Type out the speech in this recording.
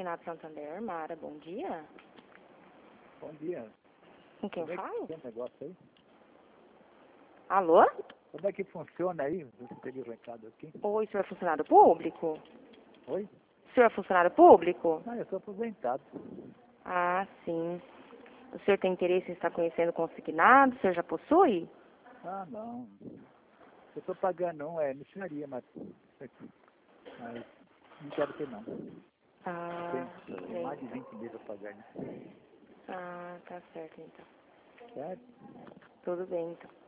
Consignado Santander, Mara, bom dia. Bom dia. Com quem eu Como é falo? que tem negócio aí? Alô? Como é que funciona aí? Você teria o recado aqui? Oi, senhor é funcionário público? Oi? O senhor é funcionário público? Ah, eu sou aposentado. Ah, sim. O senhor tem interesse em estar conhecendo o consignado? O senhor já possui? Ah, não. Eu estou pagando mixaria, mas não quero ter não. Ah, Tem mais de então. 20 meses a pagar, né? Ah, tá certo então. Certo? Tudo bem então.